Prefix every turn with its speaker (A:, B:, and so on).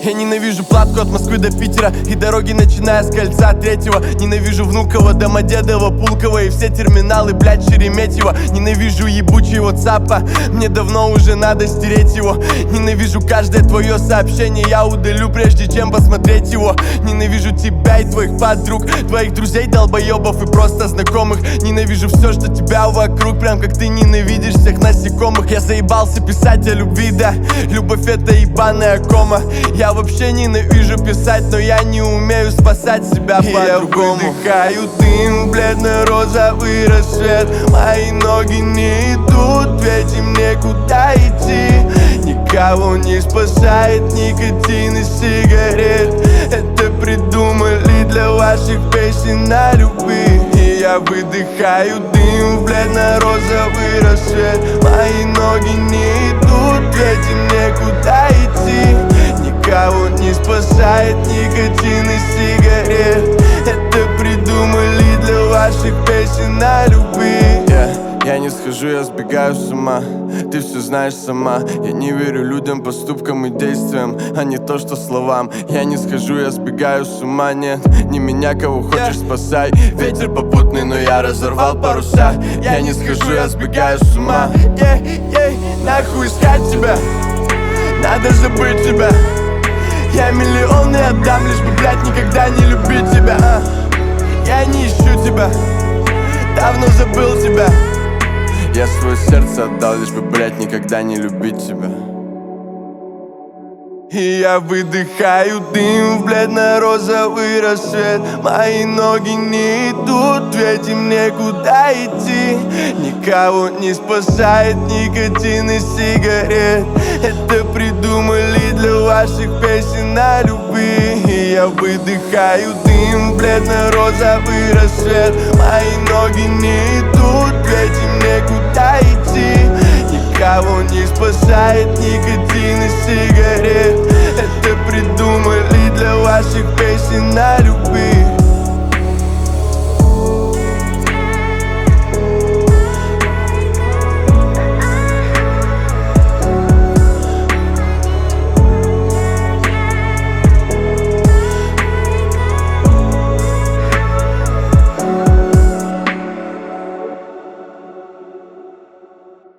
A: Я ненавижу платку от Москвы до Питера и дороги, начиная с кольца 3-го. Ненавижу Внуково, Домодедово, Пулково и все терминалы, блядь, Шереметьево. Ненавижу ебучий ватсапа, мне давно уже надо стереть его. Ненавижу каждое твое сообщение, я удалю, прежде чем посмотреть его. Ненавижу тебя и твоих подруг, твоих друзей, долбоебов и просто знакомых. Ненавижу все, что тебя вокруг, прям как ты ненавидишь всех насекомых. Я заебался писать о любви, да, любовь это ебаная кома. Я вообще ненавижу писать, но я не умею спасать себя по-другому. Я выдыхаю дым, бледно-розовый рассвет. Мои ноги не идут, ведь им некуда идти. Никого не спасает никотин и сигарет. Это придумали для ваших песен о любви. И я выдыхаю дым в бледно-розовый рассвет. Мои ноги не идут, ведь им некуда идти. Никого не спасает никотин и сигарет. Это придумали для ваших песен о любви. Я не схожу, я сбегаю с ума. Ты все знаешь сама. Я не верю людям, поступкам и действиям, а не то, что словам. Я не схожу, я сбегаю с ума. Нет, не меня, кого хочешь, спасай. Ветер попутный, но я разорвал паруса. Я не схожу, я сбегаю с ума. Нахуй искать тебя, надо забыть тебя. Я миллионы отдам, лишь бы, блядь, никогда не любить тебя. Я не ищу тебя, давно забыл тебя. Я свое сердце отдал, лишь бы, блядь, никогда не любить тебя. И я выдыхаю дым в бледно-розовый рассвет. Мои ноги не идут, ведь им некуда идти. Никого не спасает никотин и сигарет. Это придумали для ваших песен о любви. И я выдыхаю дым в бледно-розовый рассвет. Мои ноги не идут, ведь им некуда идти. Никого не спасает никотин и сигарет. Это придумали для ваших песен о любви.